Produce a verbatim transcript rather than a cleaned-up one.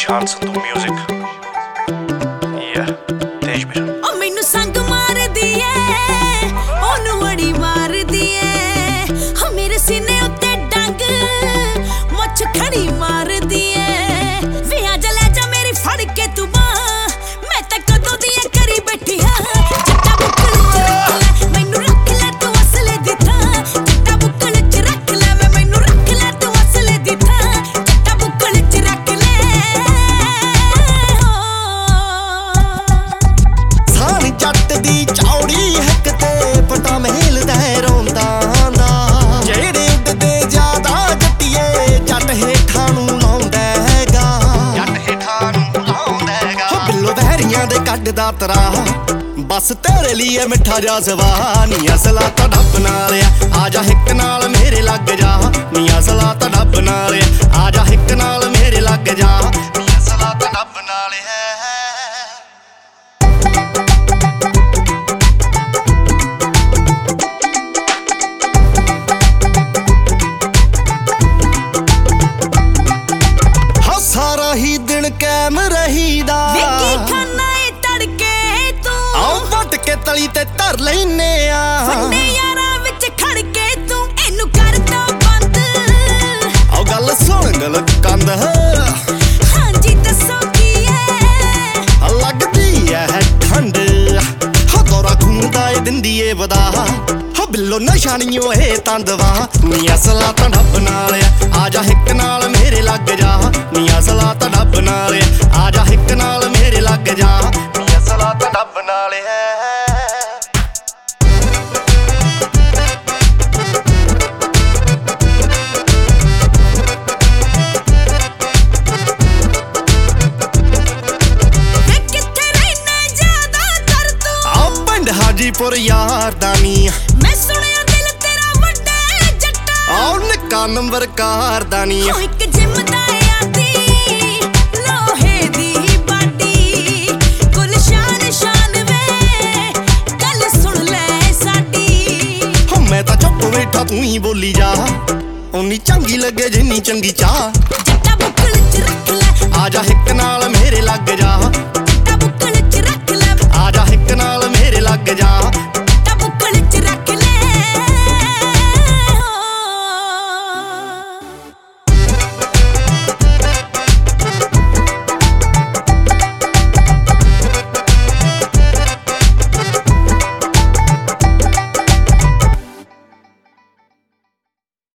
Nishan Sandhu music. Yeah, Tejbir. ओ मैनू संग मार दिए, ओनू बड़ी मार दिए, हो मेरे सीने उत्ते डंग, मुछ खड़ी मार दिए। वे आजा ले जा मेरी फड़ के तू बांह, मैं ते कदों दी करी बैठी हां। जट्टा बुक्कल च रख ले, मैनू रख ले तू असले दी थां। जट्टा बुक्कल च रख ले, वे मैनू रख ले तू असले दी थां। जट्टा बुक्कल च रख ले। सानी जट दी चौड़ी हक ते पटा महल दा रोंदा दा, जेड़े उडदे ज्यादा जट्टिए जट हेठां नूं लाउंदा हैगा, जट हेठां नूं लाउंदा हैगा। हो बिल्लो बहरियां दे कड्डदा तरा, बस तेरे लिए मिठा जा सवा। नी असला तां डब नाल आ, आजा हिक नाल मेरे लग जा। नी असला तां डब नाल आ, आजा हिक नाल मेरे लग जा। नी असला तां डब नाल है। सारा ही दिन कैम रहीदा, विकी खाना ए तड़के तू, आओ वट के तली ते धर लैने आ। फन्ने यारां विच खड़ के तू इनू कर दो बंद। आओ गल सुन गल कंद, हां जी दसो की है लगदी है ठंड। हो दौरा घूमदा ए दिंदी ए वदा, हो बिल्लो नशानियों ए तंदवा। नी असला तां डब नाल आ, आजा हिक नाल मेरे लग जा। नी असला तां डब नाल आ, आजा हिक नाल मेरे लग जा। नी असला तां डब नाल है। हाजीपुर यार दानी, मैं सुनिया दिल तेरा वड्डा जट्टा। आओ निक्का नंबर कार दानी, हो इक जिम दा आदी, लोहे दी बाडी, गुलशान शान वे, गल सुन ले साडी। हो मैं तां चुप बैठा तू ही बोली जा, उन्नी चंगी लगे जिन्नी चंगी चाह। जट्टा बुक्कल च रख ले, आजा हिक नाल मेरे लग जा। जट्टा बुक्कल च रख ले, आजा हिक नाल मेरे लग जा।